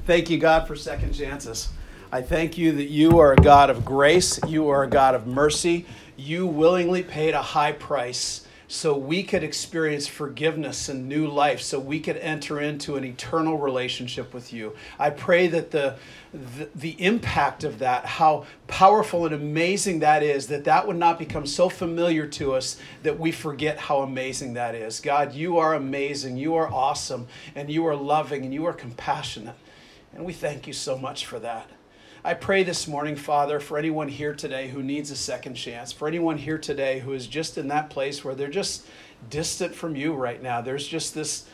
Thank you, God, for second chances. I thank you that you are a God of grace. You are a God of mercy. You willingly paid a high price so we could experience forgiveness and new life, so we could enter into an eternal relationship with you. I pray that the impact of that, how powerful and amazing that is, that would not become so familiar to us that we forget how amazing that is. God, you are amazing, you are awesome, and you are loving, and you are compassionate. And we thank you so much for that. I pray this morning, Father, for anyone here today who needs a second chance, for anyone here today who is just in that place where they're just distant from you right now. There's just this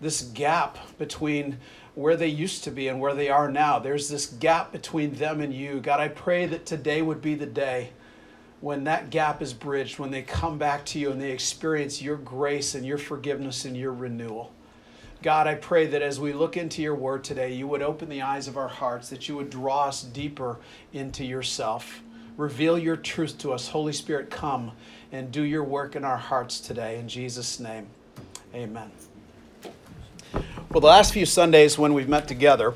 gap between where they used to be and where they are now. There's this gap between them and you. God, I pray that today would be the day when that gap is bridged, when they come back to you and they experience your grace and your forgiveness and your renewal. God, I pray that as we look into your word today, you would open the eyes of our hearts, that you would draw us deeper into yourself. Reveal your truth to us. Holy Spirit, come and do your work in our hearts today. In Jesus' name, amen. Well, the last few Sundays when we've met together,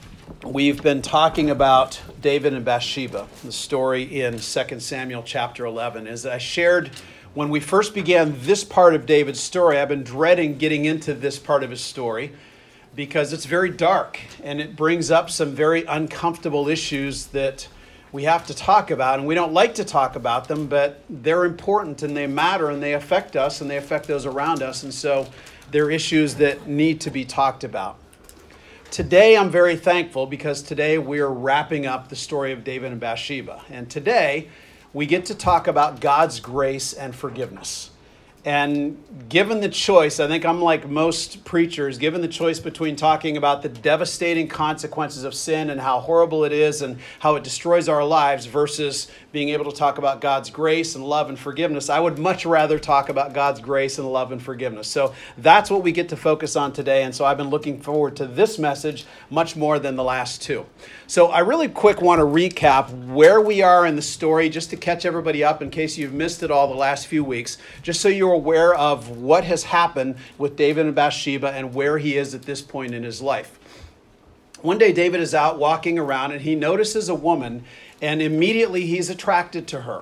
we've been talking about David and Bathsheba, the story in 2 Samuel chapter 11. As I shared when we first began this part of David's story, I've been dreading getting into this part of his story because it's very dark and it brings up some very uncomfortable issues that we have to talk about. And we don't like to talk about them, but they're important and they matter and they affect us and they affect those around us. And so they're issues that need to be talked about. Today, I'm very thankful because today we're wrapping up the story of David and Bathsheba. And today, we get to talk about God's grace and forgiveness. And given the choice, I think I'm like most preachers, given the choice between talking about the devastating consequences of sin and how horrible it is and how it destroys our lives versus being able to talk about God's grace and love and forgiveness, I would much rather talk about God's grace and love and forgiveness. So that's what we get to focus on today. And so I've been looking forward to this message much more than the last two. So I really quick want to recap where we are in the story just to catch everybody up in case you've missed it all the last few weeks, just so you're aware of what has happened with David and Bathsheba and where he is at this point in his life. One day David is out walking around and he notices a woman and immediately he's attracted to her.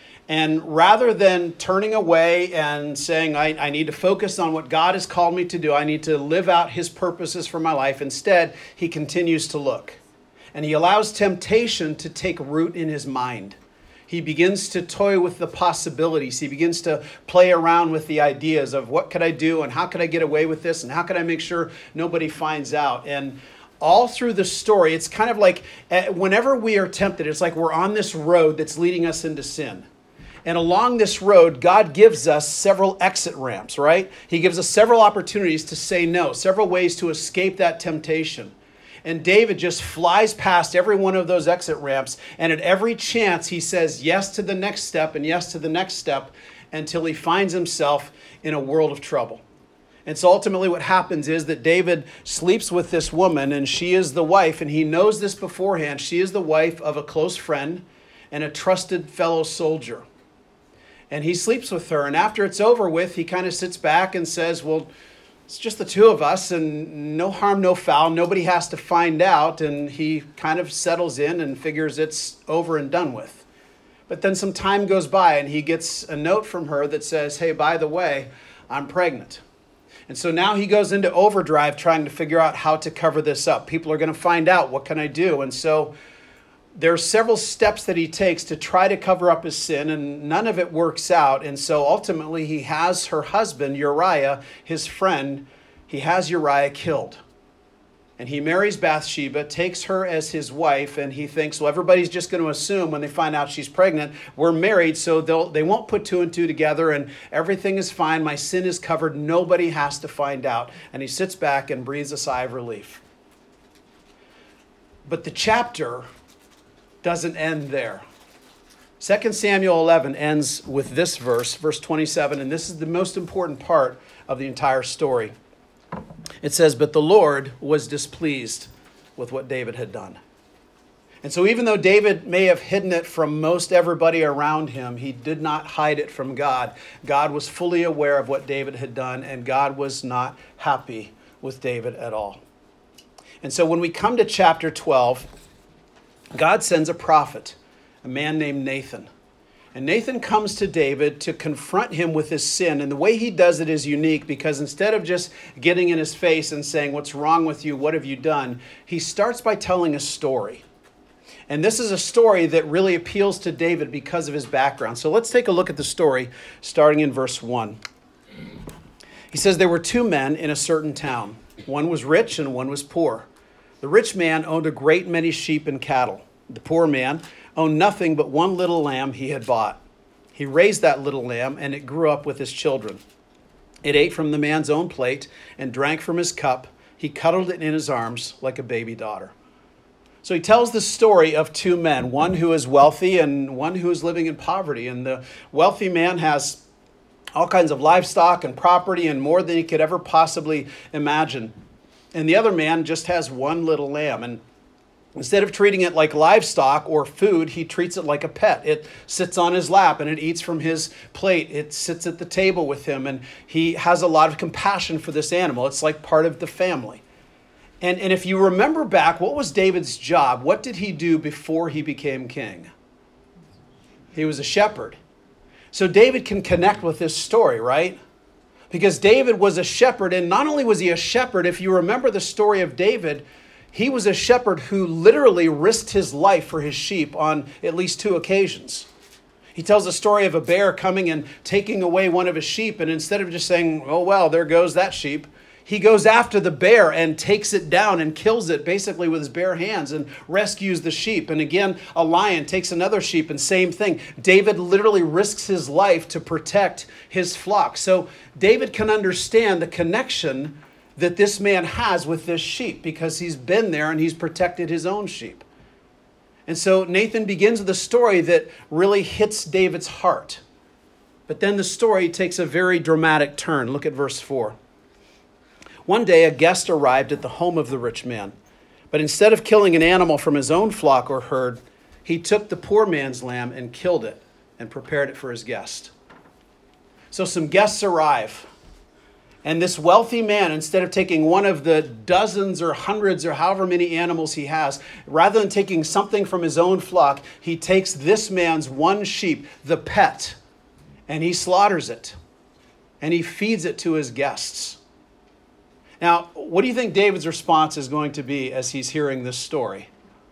And rather than turning away and saying, I need to focus on what God has called me to do, I need to live out his purposes for my life, instead he continues to look. And he allows temptation to take root in his mind. He begins to toy with the possibilities. He begins to play around with the ideas of what could I do and how could I get away with this and how could I make sure nobody finds out. And all through the story, it's kind of like whenever we are tempted, it's like we're on this road that's leading us into sin. And along this road, God gives us several exit ramps, right? He gives us several opportunities to say no, several ways to escape that temptation. And David just flies past every one of those exit ramps. And at every chance, he says yes to the next step and yes to the next step until he finds himself in a world of trouble. And so ultimately what happens is that David sleeps with this woman and she is the wife, and he knows this beforehand. She is the wife of a close friend and a trusted fellow soldier. And he sleeps with her. And after it's over with, he kind of sits back and says, well, it's just the two of us and no harm, no foul. Nobody has to find out. And he kind of settles in and figures it's over and done with. But then some time goes by and he gets a note from her that says, hey, by the way, I'm pregnant. And so now he goes into overdrive trying to figure out how to cover this up. People are going to find out. What can I do? And so there are several steps that he takes to try to cover up his sin, and none of it works out. And so ultimately he has her husband, Uriah, his friend, he has Uriah killed. And he marries Bathsheba, takes her as his wife, and he thinks, well, everybody's just going to assume when they find out she's pregnant, we're married, so they won't put two and two together, and everything is fine. My sin is covered. Nobody has to find out. And he sits back and breathes a sigh of relief. But the chapter doesn't end there. 2 Samuel 11 ends with this verse 27, and this is the most important part of the entire story. It says, but the Lord was displeased with what David had done. And so even though David may have hidden it from most everybody around him, he did not hide it from God. God was fully aware of what David had done, and God was not happy with David at all. And so when we come to chapter 12, God sends a prophet, a man named Nathan. And Nathan comes to David to confront him with his sin. And the way he does it is unique because instead of just getting in his face and saying, "What's wrong with you? What have you done?" he starts by telling a story. And this is a story that really appeals to David because of his background. So let's take a look at the story starting in verse 1. He says, "There were two men in a certain town. One was rich and one was poor. The rich man owned a great many sheep and cattle. The poor man owned nothing but one little lamb he had bought. He raised that little lamb, and it grew up with his children. It ate from the man's own plate and drank from his cup. He cuddled it in his arms like a baby daughter." So he tells the story of two men, one who is wealthy and one who is living in poverty. And the wealthy man has all kinds of livestock and property and more than he could ever possibly imagine. And the other man just has one little lamb. And instead of treating it like livestock or food, he treats it like a pet. It sits on his lap and it eats from his plate. It sits at the table with him, and he has a lot of compassion for this animal. It's like part of the family. And if you remember back, what was David's job? What did he do before he became king? He was a shepherd. So David can connect with this story, right? Because David was a shepherd, and not only was he a shepherd, if you remember the story of David, he was a shepherd who literally risked his life for his sheep on at least two occasions. He tells a story of a bear coming and taking away one of his sheep, and instead of just saying, "Oh, well, there goes that sheep," he goes after the bear and takes it down and kills it basically with his bare hands and rescues the sheep. And again, a lion takes another sheep and same thing. David literally risks his life to protect his flock. So David can understand the connection that this man has with this sheep because he's been there and he's protected his own sheep. And so Nathan begins with a story that really hits David's heart. But then the story takes a very dramatic turn. Look at verse 4. One day a guest arrived at the home of the rich man, but instead of killing an animal from his own flock or herd, he took the poor man's lamb and killed it and prepared it for his guest. So some guests arrive, and this wealthy man, instead of taking one of the dozens or hundreds or however many animals he has, rather than taking something from his own flock, he takes this man's one sheep, the pet, and he slaughters it, and he feeds it to his guests. Now, what do you think David's response is going to be as he's hearing this story?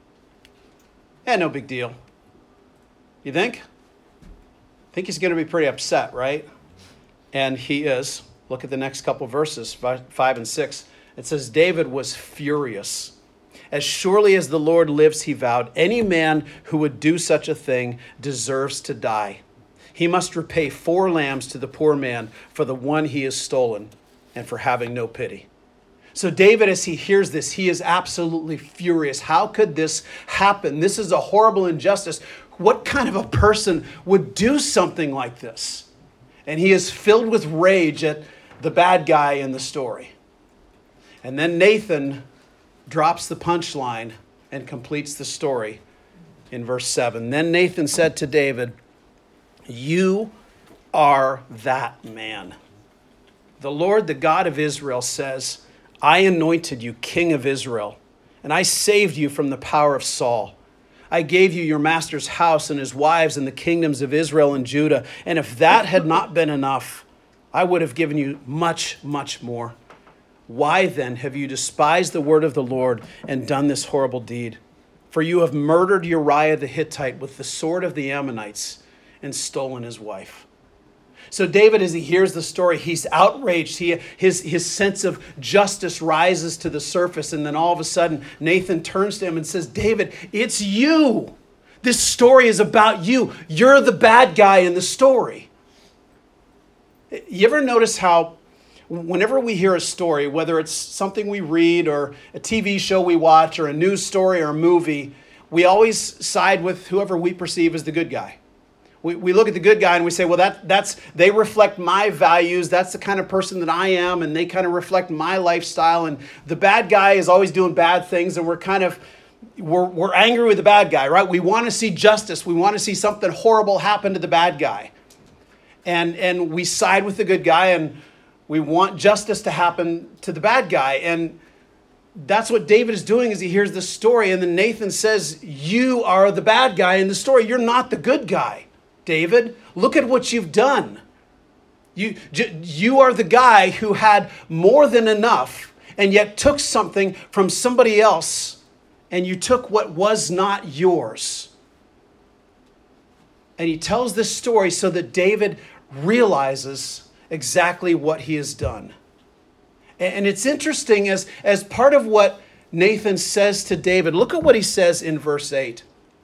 No big deal. You think? I think he's going to be pretty upset, right? And he is. Look at the next couple verses, 5 and 6. It says, David was furious. As surely as the Lord lives, he vowed, any man who would do such a thing deserves to die. He must repay 4 lambs to the poor man for the one he has stolen and for having no pity. So David, as he hears this, he is absolutely furious. How could this happen? This is a horrible injustice. What kind of a person would do something like this? And he is filled with rage at the bad guy in the story. And then Nathan drops the punchline and completes the story in verse 7. Then Nathan said to David, "You are that man. The Lord, the God of Israel, says, I anointed you king of Israel, and I saved you from the power of Saul. I gave you your master's house and his wives and the kingdoms of Israel and Judah. And if that had not been enough, I would have given you much, much more. Why then have you despised the word of the Lord and done this horrible deed? For you have murdered Uriah the Hittite with the sword of the Ammonites and stolen his wife." So David, as he hears the story, he's outraged. His sense of justice rises to the surface. And then all of a sudden, Nathan turns to him and says, "David, it's you. This story is about you. You're the bad guy in the story." You ever notice how whenever we hear a story, whether it's something we read or a TV show we watch or a news story or a movie, we always side with whoever we perceive as the good guy. We look at the good guy and we say, well, they reflect my values. That's the kind of person that I am, and they kind of reflect my lifestyle. And the bad guy is always doing bad things, and we're angry with the bad guy, right? We want to see justice. We want to see something horrible happen to the bad guy. And we side with the good guy, and we want justice to happen to the bad guy. And that's what David is doing, is he hears the story, and then Nathan says, you are the bad guy in the story. You're not the good guy, David. Look at what you've done. You are the guy who had more than enough and yet took something from somebody else, and you took what was not yours. And he tells this story so that David realizes exactly what he has done. And it's interesting, as part of what Nathan says to David, look at what he says in verse 8.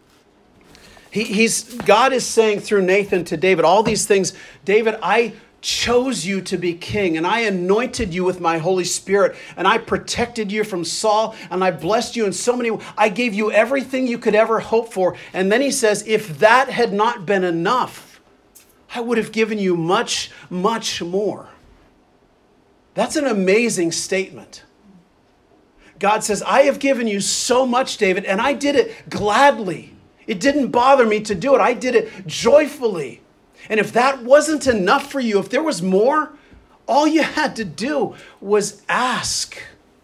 God is saying through Nathan to David all these things. David, I chose you to be king, and I anointed you with my Holy Spirit, and I protected you from Saul, and I blessed you in so many ways. I gave you everything you could ever hope for. And then he says, if that had not been enough, I would have given you much, much more. That's an amazing statement. God says, I have given you so much, David, and I did it gladly. It didn't bother me to do it. I did it joyfully. And if that wasn't enough for you, if there was more, all you had to do was ask.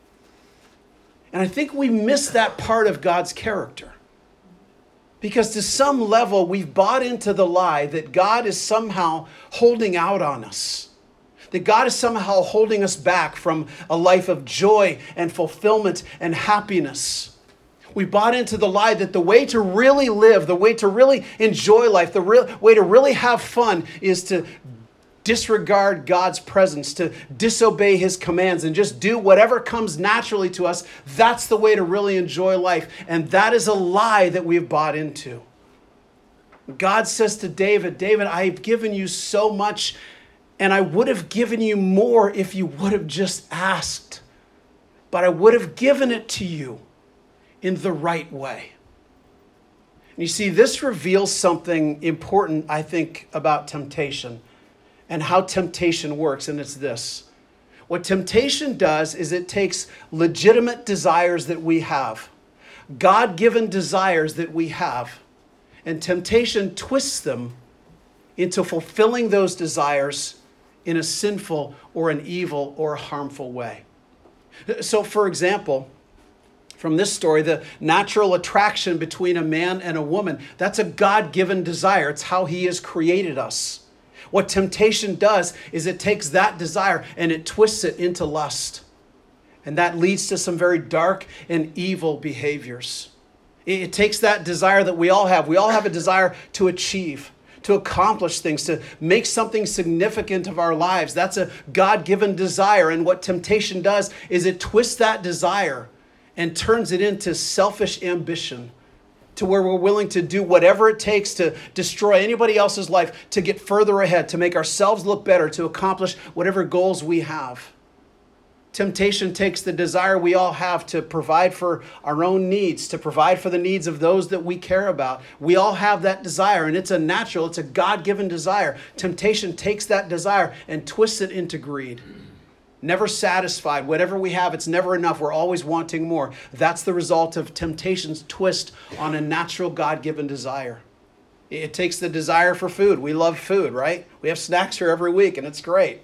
And I think we miss that part of God's character. Because to some level, we've bought into the lie that God is somehow holding out on us. That God is somehow holding us back from a life of joy and fulfillment and happiness. We bought into the lie that the way to really live, the way to really enjoy life, the way to really have fun is to disregard God's presence, to disobey his commands and just do whatever comes naturally to us. That's the way to really enjoy life. And that is a lie that we've bought into. God says to David, David, I've given you so much, and I would have given you more if you would have just asked. But I would have given it to you in the right way. And you see, this reveals something important, I think, about temptation and how temptation works. And it's this. What temptation does is it takes legitimate desires that we have, God-given desires that we have, and temptation twists them into fulfilling those desires in a sinful or an evil or harmful way. So, for example, from this story, the natural attraction between a man and a woman, that's a God-given desire. It's how he has created us. What temptation does is it takes that desire and it twists it into lust. And that leads to some very dark and evil behaviors. It takes that desire that we all have. We all have a desire to achieve, to accomplish things, to make something significant of our lives. That's a God-given desire. And what temptation does is it twists that desire and turns it into selfish ambition, to where we're willing to do whatever it takes to destroy anybody else's life, to get further ahead, to make ourselves look better, to accomplish whatever goals we have. Temptation takes the desire we all have to provide for our own needs, to provide for the needs of those that we care about. We all have that desire, and it's a natural, it's a God-given desire. Temptation takes that desire and twists it into greed. Never satisfied. Whatever we have, it's never enough. We're always wanting more. That's the result of temptation's twist on a natural God-given desire. It takes the desire for food. We love food, right? We have snacks here every week, and it's great.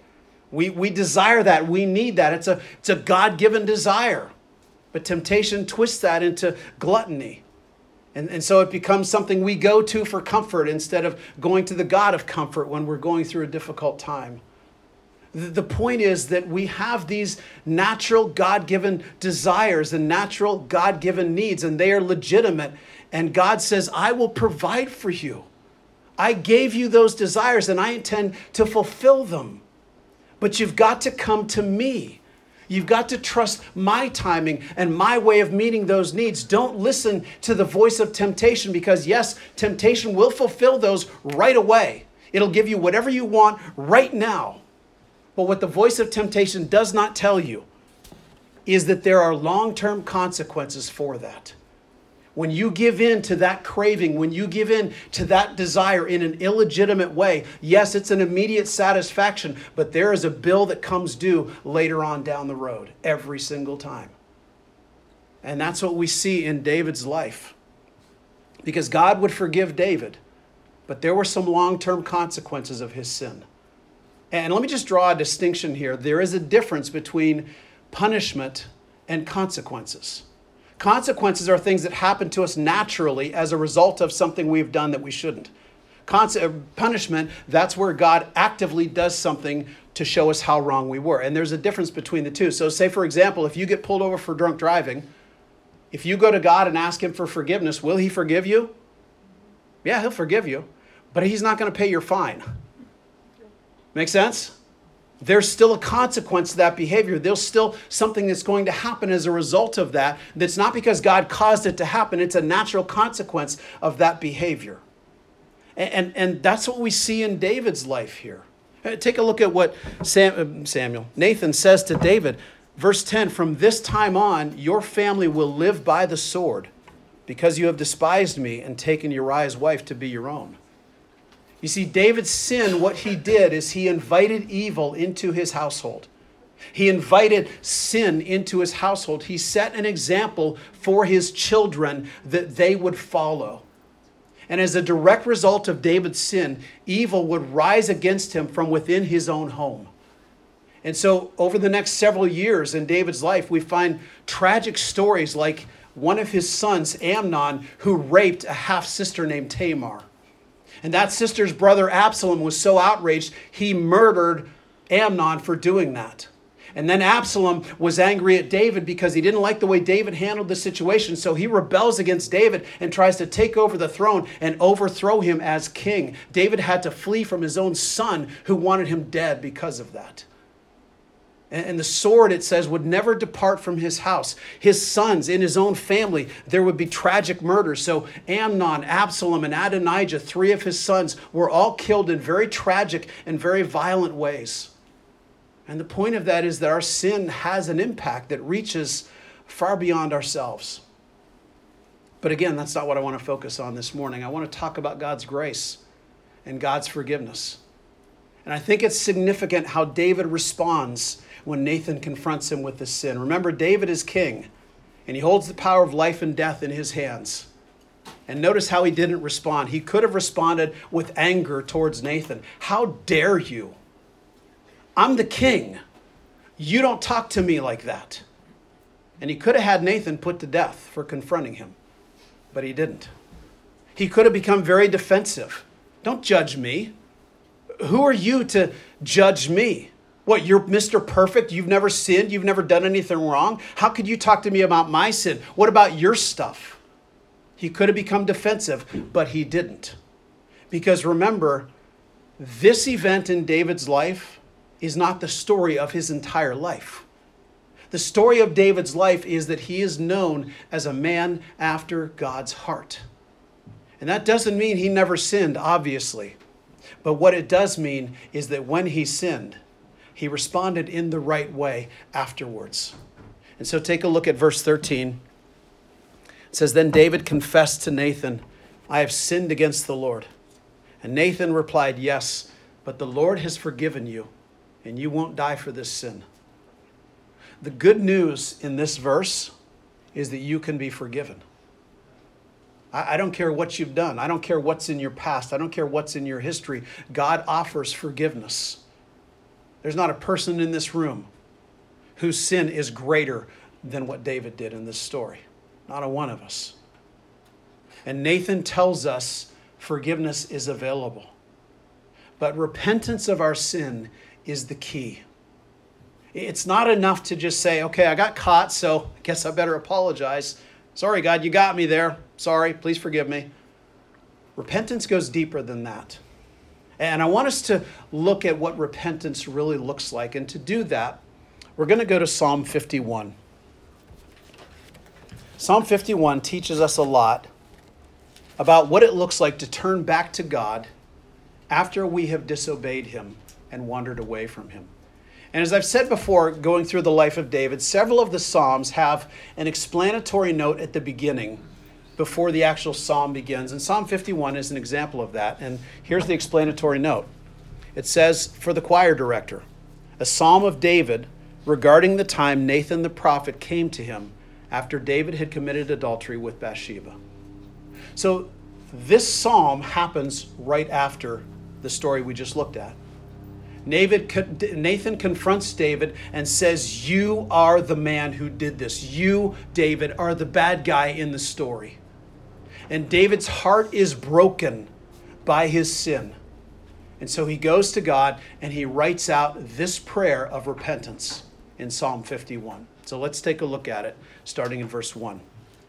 We desire that. We need that. It's a God-given desire. But temptation twists that into gluttony. And so it becomes something we go to for comfort instead of going to the God of comfort when we're going through a difficult time. The point is that we have these natural God-given desires and natural God-given needs, and they are legitimate. And God says, I will provide for you. I gave you those desires, and I intend to fulfill them. But you've got to come to me. You've got to trust my timing and my way of meeting those needs. Don't listen to the voice of temptation, because yes, temptation will fulfill those right away. It'll give you whatever you want right now. But what the voice of temptation does not tell you is that there are long-term consequences for that. When you give in to that craving, when you give in to that desire in an illegitimate way, yes, it's an immediate satisfaction, but there is a bill that comes due later on down the road, every single time. And that's what we see in David's life. Because God would forgive David, but there were some long-term consequences of his sin. And let me just draw a distinction here. There is a difference between punishment and consequences. Consequences are things that happen to us naturally as a result of something we've done that we shouldn't. Punishment, that's where God actively does something to show us how wrong we were. And there's a difference between the two. So say, for example, if you get pulled over for drunk driving, if you go to God and ask him for forgiveness, will he forgive you? Yeah, he'll forgive you, but he's not going to pay your fine. Make sense? There's still a consequence to that behavior. There's still something that's going to happen as a result of that. That's not because God caused it to happen. It's a natural consequence of that behavior. And that's what we see in David's life here. Take a look at what Nathan says to David. Verse 10, from this time on, your family will live by the sword because you have despised me and taken Uriah's wife to be your own. You see, David's sin, what he did is he invited evil into his household. He invited sin into his household. He set an example for his children that they would follow. And as a direct result of David's sin, evil would rise against him from within his own home. And so over the next several years in David's life, we find tragic stories like one of his sons, Amnon, who raped a half-sister named Tamar. And that sister's brother Absalom was so outraged, he murdered Amnon for doing that. And then Absalom was angry at David because he didn't like the way David handled the situation. So he rebels against David and tries to take over the throne and overthrow him as king. David had to flee from his own son who wanted him dead because of that. And the sword, it says, would never depart from his house. His sons, in his own family, there would be tragic murders. So Amnon, Absalom, and Adonijah, 3 of his sons, were all killed in very tragic and very violent ways. And the point of that is that our sin has an impact that reaches far beyond ourselves. But again, that's not what I want to focus on this morning. I want to talk about God's grace and God's forgiveness. And I think it's significant how David responds when Nathan confronts him with this sin. Remember, David is king, and he holds the power of life and death in his hands. And notice how he didn't respond. He could have responded with anger towards Nathan. How dare you? I'm the king. You don't talk to me like that. And he could have had Nathan put to death for confronting him, but he didn't. He could have become very defensive. Don't judge me. Who are you to judge me? What, you're Mr. Perfect? You've never sinned? You've never done anything wrong? How could you talk to me about my sin? What about your stuff? He could have become defensive, but he didn't. Because remember, this event in David's life is not the story of his entire life. The story of David's life is that he is known as a man after God's heart. And that doesn't mean he never sinned, obviously. But what it does mean is that when he sinned, he responded in the right way afterwards. And so take a look at verse 13. It says, then David confessed to Nathan, I have sinned against the Lord. And Nathan replied, yes, but the Lord has forgiven you, and you won't die for this sin. The good news in this verse is that you can be forgiven. I don't care what you've done. I don't care what's in your past. I don't care what's in your history. God offers forgiveness. There's not a person in this room whose sin is greater than what David did in this story. Not a one of us. And Nathan tells us forgiveness is available. But repentance of our sin is the key. It's not enough to just say, okay, I got caught, so I guess I better apologize. Sorry, God, you got me there. Sorry, please forgive me. Repentance goes deeper than that. And I want us to look at what repentance really looks like. And to do that, we're going to go to Psalm 51. Psalm 51 teaches us a lot about what it looks like to turn back to God after we have disobeyed him and wandered away from him. And as I've said before, going through the life of David, several of the Psalms have an explanatory note at the beginning before the actual psalm begins. And Psalm 51 is an example of that. And here's the explanatory note. It says, for the choir director, a psalm of David regarding the time Nathan the prophet came to him after David had committed adultery with Bathsheba. So this psalm happens right after the story we just looked at. Nathan confronts David and says, you are the man who did this. You, David, are the bad guy in the story. And David's heart is broken by his sin. And so he goes to God and he writes out this prayer of repentance in Psalm 51. So let's take a look at it, starting in verse 1.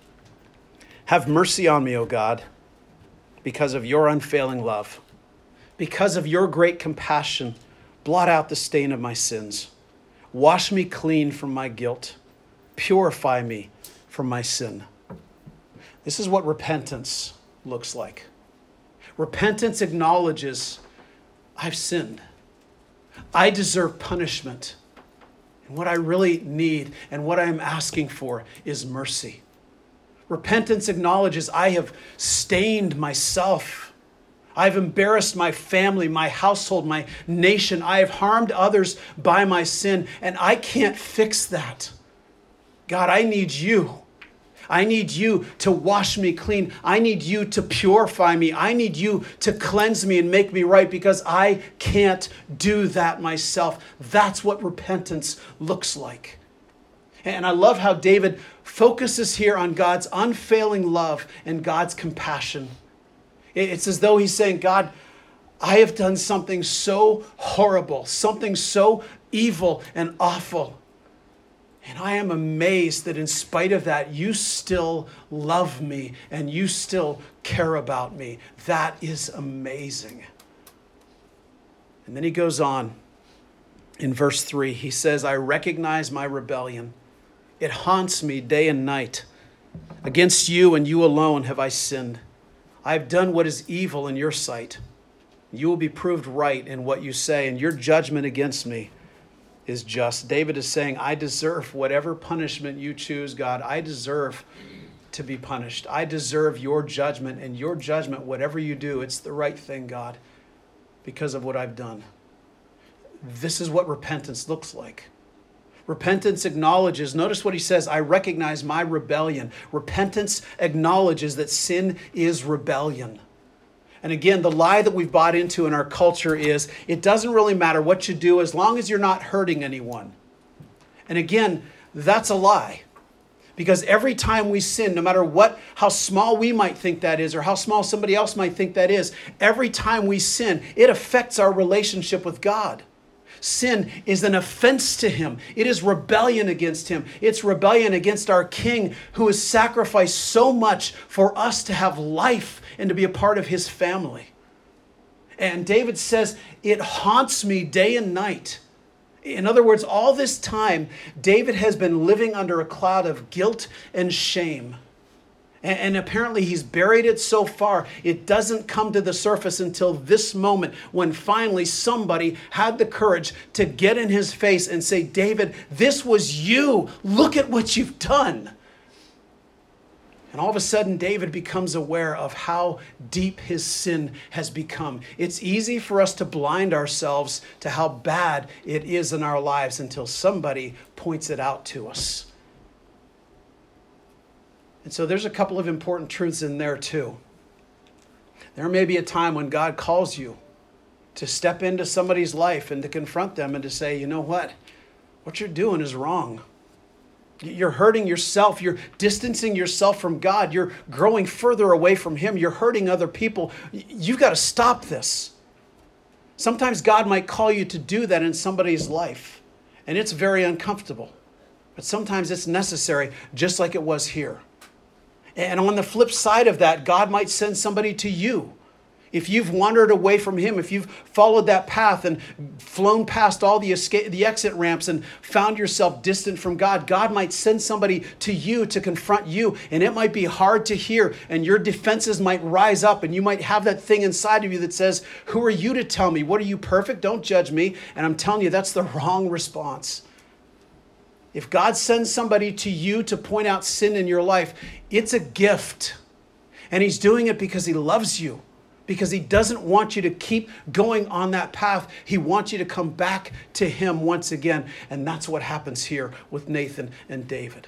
Have mercy on me, O God, because of your unfailing love. Because of your great compassion, blot out the stain of my sins. Wash me clean from my guilt. Purify me from my sin. This is what repentance looks like. Repentance acknowledges, I've sinned. I deserve punishment. And what I really need and what I'm asking for is mercy. Repentance acknowledges I have stained myself. I've embarrassed my family, my household, my nation. I have harmed others by my sin, and I can't fix that. God, I need you. I need you to wash me clean. I need you to purify me. I need you to cleanse me and make me right because I can't do that myself. That's what repentance looks like. And I love how David focuses here on God's unfailing love and God's compassion. It's as though he's saying, God, I have done something so horrible, something so evil and awful. And I am amazed that in spite of that, you still love me and you still care about me. That is amazing. And then he goes on in verse 3. He says, I recognize my rebellion. It haunts me day and night. Against you and you alone have I sinned. I have done what is evil in your sight. You will be proved right in what you say, and your judgment against me is just. David is saying, I deserve whatever punishment you choose, God. I deserve to be punished. I deserve your judgment, and your judgment, whatever you do, it's the right thing, God, because of what I've done. This is what repentance looks like. Repentance acknowledges, notice what he says, I recognize my rebellion. Repentance acknowledges that sin is rebellion. And again, the lie that we've bought into in our culture is it doesn't really matter what you do as long as you're not hurting anyone. And again, that's a lie. Because every time we sin, no matter how small we might think that is or how small somebody else might think that is, every time we sin, it affects our relationship with God. Sin is an offense to him. It is rebellion against him. It's rebellion against our King who has sacrificed so much for us to have life and to be a part of his family. And David says, it haunts me day and night. In other words, all this time, David has been living under a cloud of guilt and shame. And apparently he's buried it so far, it doesn't come to the surface until this moment when finally somebody had the courage to get in his face and say, David, this was you. Look at what you've done. And all of a sudden, David becomes aware of how deep his sin has become. It's easy for us to blind ourselves to how bad it is in our lives until somebody points it out to us. And so there's a couple of important truths in there too. There may be a time when God calls you to step into somebody's life and to confront them and to say, you know what you're doing is wrong. You're hurting yourself. You're distancing yourself from God. You're growing further away from him. You're hurting other people. You've got to stop this. Sometimes God might call you to do that in somebody's life, and it's very uncomfortable. But sometimes it's necessary, just like it was here. And on the flip side of that, God might send somebody to you. If you've wandered away from him, if you've followed that path and flown past all the exit ramps and found yourself distant from God, God might send somebody to you to confront you. And it might be hard to hear, and your defenses might rise up, and you might have that thing inside of you that says, who are you to tell me? What, are you perfect? Don't judge me. And I'm telling you, that's the wrong response. If God sends somebody to you to point out sin in your life, it's a gift. And he's doing it because he loves you, because he doesn't want you to keep going on that path. He wants you to come back to him once again. And that's what happens here with Nathan and David.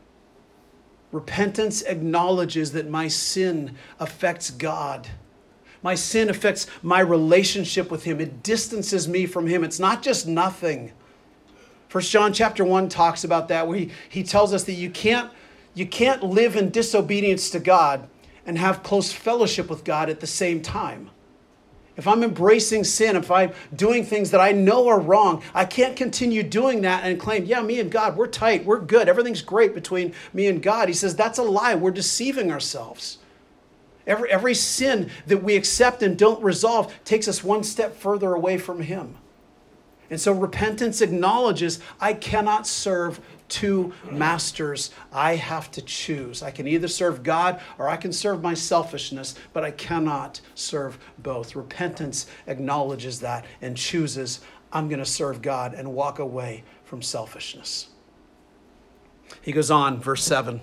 Repentance acknowledges that my sin affects God. My sin affects my relationship with him. It distances me from him. It's not just nothing. 1 John chapter 1 talks about that, where he tells us that you can't live in disobedience to God and have close fellowship with God at the same time. If I'm embracing sin, if I'm doing things that I know are wrong, I can't continue doing that and claim, yeah, me and God, we're tight, we're good, everything's great between me and God. He says that's a lie. We're deceiving ourselves. Every sin that we accept and don't resolve takes us one step further away from him. And so repentance acknowledges I cannot serve two masters. I have to choose. I can either serve God or I can serve my selfishness, but I cannot serve both. Repentance acknowledges that and chooses, I'm going to serve God and walk away from selfishness. He goes on, verse 7.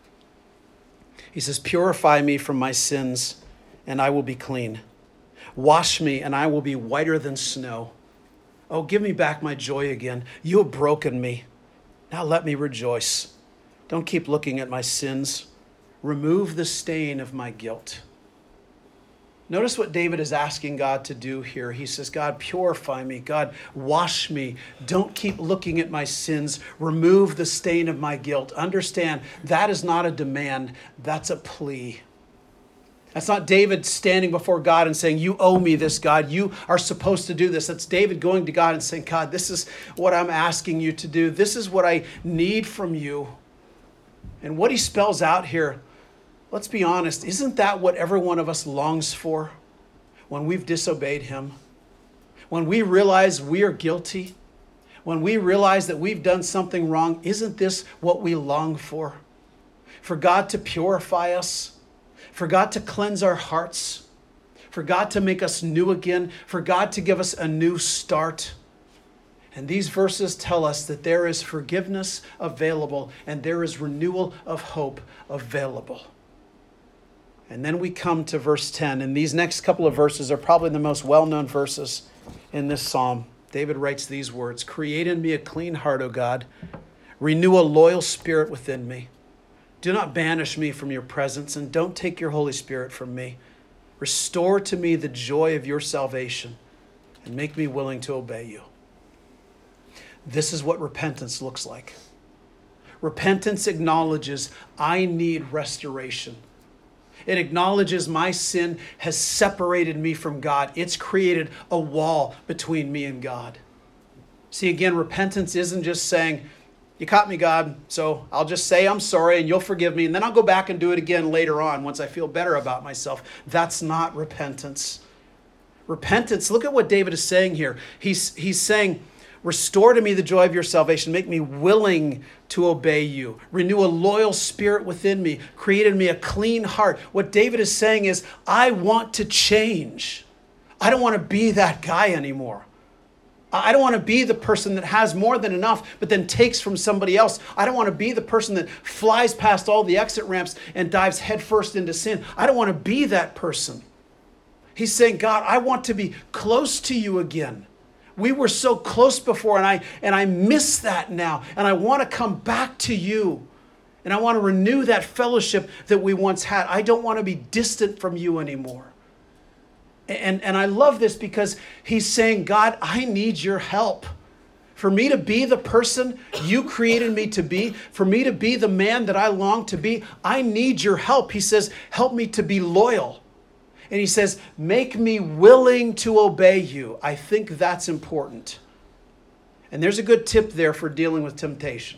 He says, purify me from my sins and I will be clean. Wash me and I will be whiter than snow. Oh, give me back my joy again. You have broken me. Now let me rejoice. Don't keep looking at my sins. Remove the stain of my guilt. Notice what David is asking God to do here. He says, God, purify me. God, wash me. Don't keep looking at my sins. Remove the stain of my guilt. Understand, that is not a demand. That's a plea. That's not David standing before God and saying, you owe me this, God. You are supposed to do this. That's David going to God and saying, God, this is what I'm asking you to do. This is what I need from you. And what he spells out here, let's be honest, isn't that what every one of us longs for when we've disobeyed him? When we realize we are guilty? When we realize that we've done something wrong, isn't this what we long for? For God to purify us? For God to cleanse our hearts, for God to make us new again, for God to give us a new start. And these verses tell us that there is forgiveness available and there is renewal of hope available. And then we come to verse 10, and these next couple of verses are probably the most well-known verses in this psalm. David writes these words, create in me a clean heart, O God, renew a loyal spirit within me. Do not banish me from your presence, and don't take your Holy Spirit from me. Restore to me the joy of your salvation, and make me willing to obey you. This is what repentance looks like. Repentance acknowledges I need restoration. It acknowledges my sin has separated me from God. It's created a wall between me and God. See, again, repentance isn't just saying, you caught me, God, so I'll just say I'm sorry and you'll forgive me, and then I'll go back and do it again later on once I feel better about myself. That's not repentance. Repentance, look at what David is saying here. He's saying, restore to me the joy of your salvation. Make me willing to obey you. Renew a loyal spirit within me. Create in me a clean heart. What David is saying is, I want to change. I don't want to be that guy anymore. I don't want to be the person that has more than enough, but then takes from somebody else. I don't want to be the person that flies past all the exit ramps and dives headfirst into sin. I don't want to be that person. He's saying, God, I want to be close to you again. We were so close before, and I miss that now. And I want to come back to you. And I want to renew that fellowship that we once had. I don't want to be distant from you anymore. And I love this because he's saying, God, I need your help. For me to be the person you created me to be, for me to be the man that I long to be, I need your help. He says, help me to be loyal. And he says, make me willing to obey you. I think that's important. And there's a good tip there for dealing with temptation.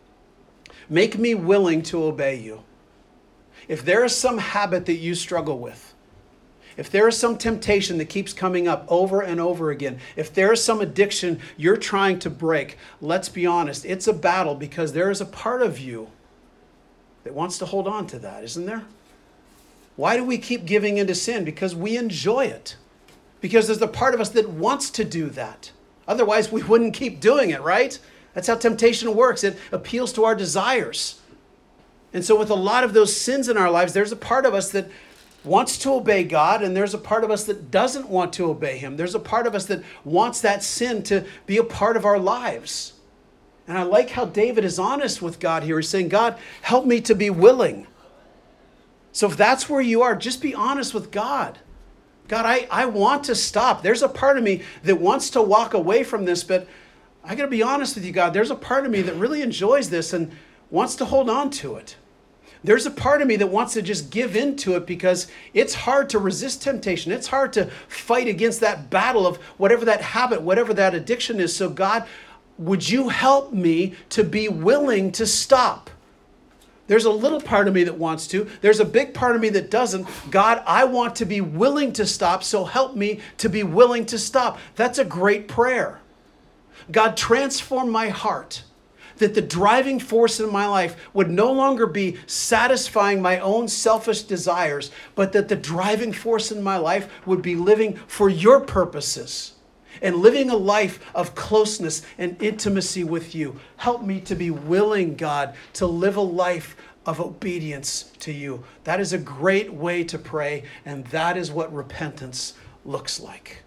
Make me willing to obey you. If there is some habit that you struggle with, if there is some temptation that keeps coming up over and over again, if there is some addiction you're trying to break, let's be honest, it's a battle because there is a part of you that wants to hold on to that, isn't there? Why do we keep giving into sin? Because we enjoy it. Because there's a part of us that wants to do that. Otherwise, we wouldn't keep doing it, right? That's how temptation works. It appeals to our desires. And so with a lot of those sins in our lives, there's a part of us that wants to obey God, and there's a part of us that doesn't want to obey him. There's a part of us that wants that sin to be a part of our lives. And I like how David is honest with God here. He's saying, God, help me to be willing. So if that's where you are, just be honest with God. God, I want to stop. There's a part of me that wants to walk away from this, but I got to be honest with you, God. There's a part of me that really enjoys this and wants to hold on to it. There's a part of me that wants to just give in to it because it's hard to resist temptation. It's hard to fight against that battle of whatever that habit, whatever that addiction is. So God, would you help me to be willing to stop? There's a little part of me that wants to. There's a big part of me that doesn't. God, I want to be willing to stop, so help me to be willing to stop. That's a great prayer. God, transform my heart, that the driving force in my life would no longer be satisfying my own selfish desires, but that the driving force in my life would be living for your purposes and living a life of closeness and intimacy with you. Help me to be willing, God, to live a life of obedience to you. That is a great way to pray, and that is what repentance looks like.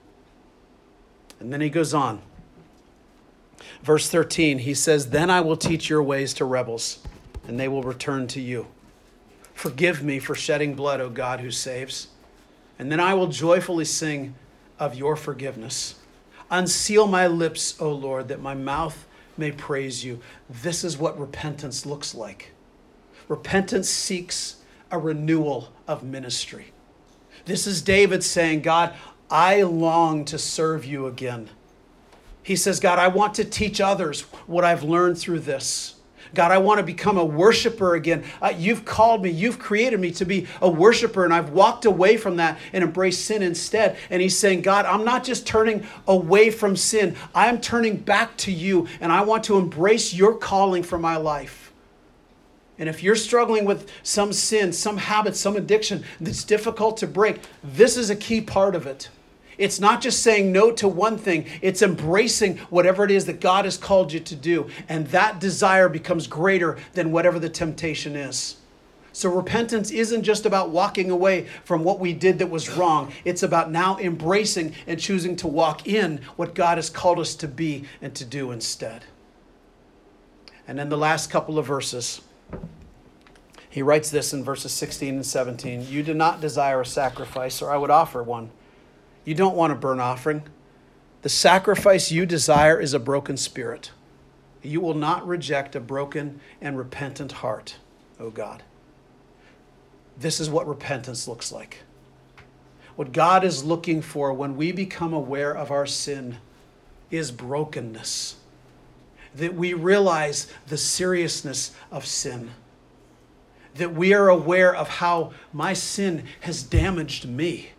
And then he goes on. Verse 13, he says, "Then I will teach your ways to rebels, and they will return to you. Forgive me for shedding blood, O God who saves. And then I will joyfully sing of your forgiveness. Unseal my lips, O Lord, that my mouth may praise you." This is what repentance looks like. Repentance seeks a renewal of ministry. This is David saying, God, I long to serve you again. He says, God, I want to teach others what I've learned through this. God, I want to become a worshiper again. You've called me, you've created me to be a worshiper, and I've walked away from that and embraced sin instead. And he's saying, God, I'm not just turning away from sin, I'm turning back to you, and I want to embrace your calling for my life. And if you're struggling with some sin, some habit, some addiction that's difficult to break, this is a key part of it. It's not just saying no to one thing. It's embracing whatever it is that God has called you to do. And that desire becomes greater than whatever the temptation is. So repentance isn't just about walking away from what we did that was wrong. It's about now embracing and choosing to walk in what God has called us to be and to do instead. And then the last couple of verses. He writes this in verses 16 and 17. "You do not desire a sacrifice, or I would offer one. You don't want a burnt offering. The sacrifice you desire is a broken spirit. You will not reject a broken and repentant heart, O God." This is what repentance looks like. What God is looking for when we become aware of our sin is brokenness. That we realize the seriousness of sin. That we are aware of how my sin has damaged me.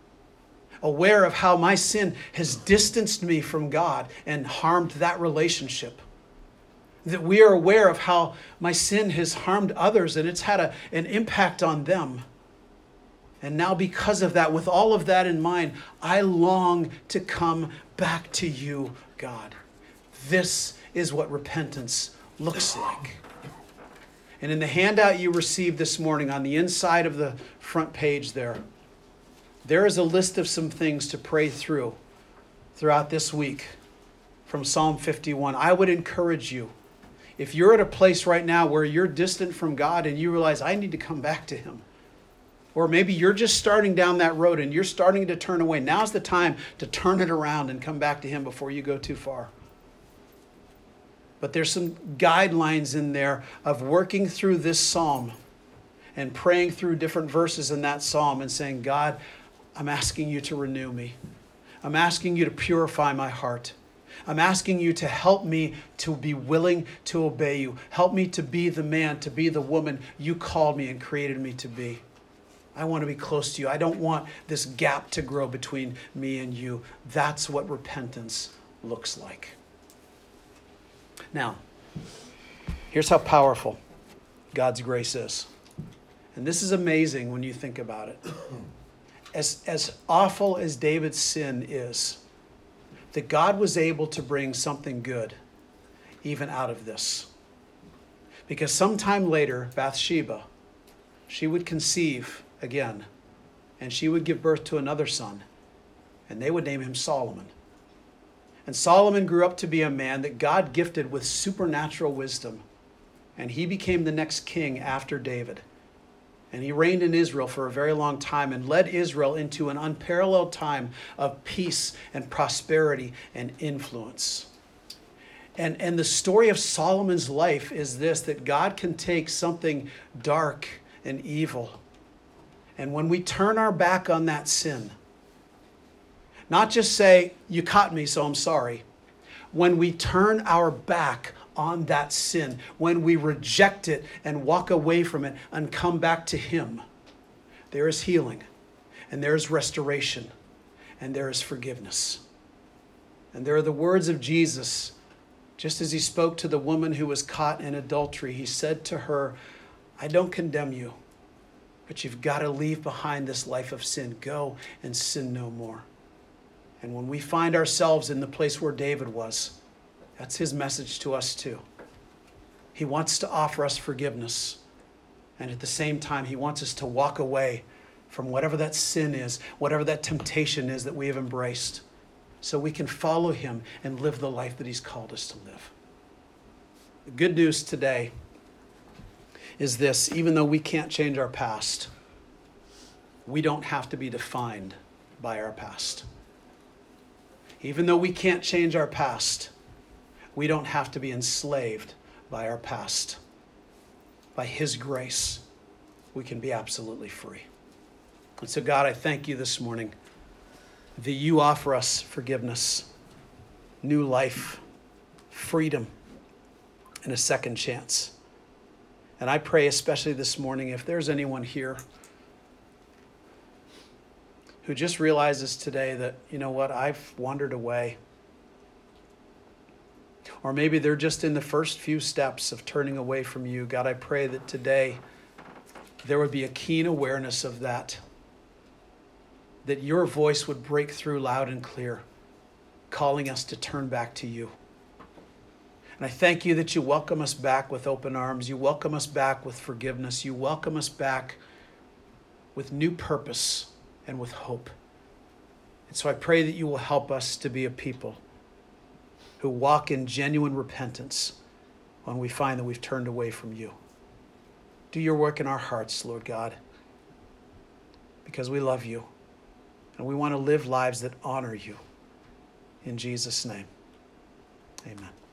Aware of how my sin has distanced me from God and harmed that relationship. That we are aware of how my sin has harmed others and it's had an impact on them. And now because of that, with all of that in mind, I long to come back to you, God. This is what repentance looks like. And in the handout you received this morning, on the inside of the front page there is a list of some things to pray throughout this week from Psalm 51. I would encourage you, if you're at a place right now where you're distant from God and you realize I need to come back to him, or maybe you're just starting down that road and you're starting to turn away, now's the time to turn it around and come back to him before you go too far. But there's some guidelines in there of working through this psalm and praying through different verses in that psalm and saying, God, I'm asking you to renew me. I'm asking you to purify my heart. I'm asking you to help me to be willing to obey you. Help me to be the man, to be the woman you called me and created me to be. I want to be close to you. I don't want this gap to grow between me and you. That's what repentance looks like. Now, here's how powerful God's grace is. And this is amazing when you think about it. As awful as David's sin is, that God was able to bring something good even out of this. Because sometime later, Bathsheba, she would conceive again, and she would give birth to another son, and they would name him Solomon. And Solomon grew up to be a man that God gifted with supernatural wisdom, and he became the next king after David. And he reigned in Israel for a very long time and led Israel into an unparalleled time of peace and prosperity and influence. And the story of Solomon's life is this, that God can take something dark and evil. And when we turn our back on that sin, not just say, you caught me, so I'm sorry. When we turn our back on that sin, when we reject it and walk away from it and come back to him, there is healing and there is restoration and there is forgiveness. And there are the words of Jesus. Just as he spoke to the woman who was caught in adultery, he said to her, I don't condemn you, but you've got to leave behind this life of sin. Go and sin no more. And when we find ourselves in the place where David was, that's his message to us too. He wants to offer us forgiveness. And at the same time, he wants us to walk away from whatever that sin is, whatever that temptation is that we have embraced, so we can follow him and live the life that he's called us to live. The good news today is this: even though we can't change our past, we don't have to be defined by our past. Even though we can't change our past, we don't have to be enslaved by our past. By his grace, we can be absolutely free. And so, God, I thank you this morning that you offer us forgiveness, new life, freedom, and a second chance. And I pray especially this morning, if there's anyone here who just realizes today that, you know what, I've wandered away. Or maybe they're just in the first few steps of turning away from you. God, I pray that today there would be a keen awareness of that your voice would break through loud and clear, calling us to turn back to you. And I thank you that you welcome us back with open arms. You welcome us back with forgiveness. You welcome us back with new purpose and with hope. And so I pray that you will help us to be a people who walk in genuine repentance when we find that we've turned away from you. Do your work in our hearts, Lord God, because we love you and we want to live lives that honor you. In Jesus' name, amen.